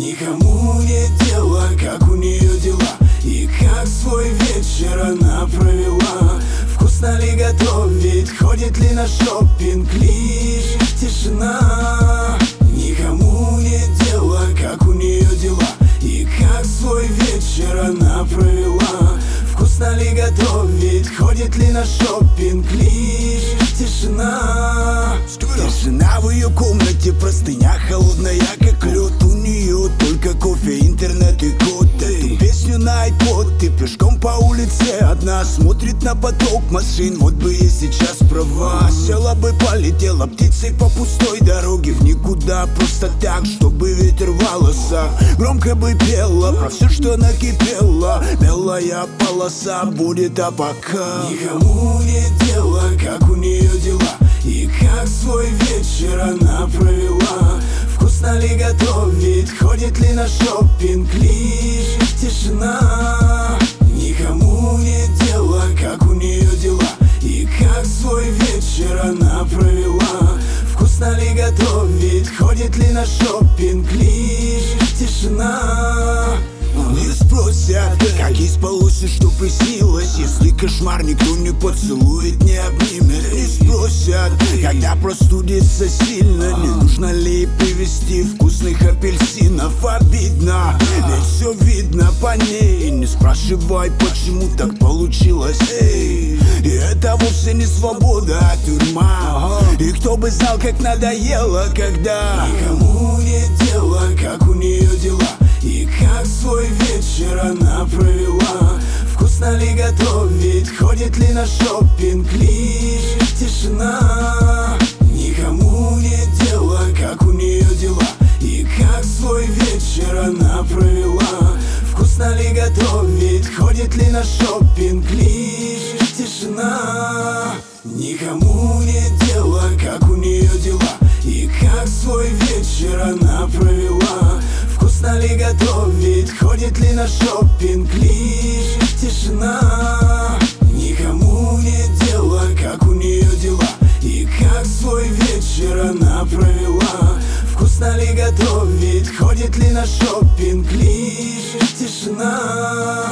Никому нет дела, как у нее дела и как свой вечер она провела. Вкусно ли готовит, ходит ли на шопинг, лишь тишина. Никому нет дела, как у нее дела и как свой вечер она провела. Вкусно ли готовит, ходит ли на шопинг, лишь тишина. Тишина в ее комнате, простыня холодная, как лед. У нее только кофе, интернет и код. Эту песню на iPod, ты пешком по улице одна, смотрит на поток машин. Вот бы ей сейчас права, села бы, полетела птицей по пустой дороге в никуда, просто так, чтобы ветер в волосах громко бы пела про все, что накипело. Белая полоса будет, а пока никому нет дела, как у нее дела и как свой вечер она провела. Вкусно ли готовит, ходит ли на шопинг, лишь тишина. Никому нет дела, как у нее дела и как свой вечер она провела. Вкусно ли готовит, ходит ли на шопинг, лишь тишина. Не спросят, как ей спалось и что приснилось, если кошмар никто не поцелует, не обнимет. Не спросят, когда простудится сильно, не нужно ли ей привезти вкусных апельсинов. Обидно, ведь все видно по ней. Не спрашивай, почему так получилось, эй. И это вовсе не свобода, а тюрьма. И кто бы знал, как надоело, когда никому нет дела, как у нее дела и как свой вечер она провела. Вкусно ли готовит, ходит ли на шопинг, лишь тишина. Никому нет дела, как у нее дела и как свой вечер она провела. Вкусно ли готовит, ходит ли на шопинг, лишь тишина. Никому нет дела, как у нее дела и как свой вечер она провела. Вкусно ли готовит, ходит ли на шопинг, лишь тишина. Никому нет дела, как у нее дела и как свой вечер она провела. Вкусно ли готовит, ходит ли на шопинг, лишь тишина.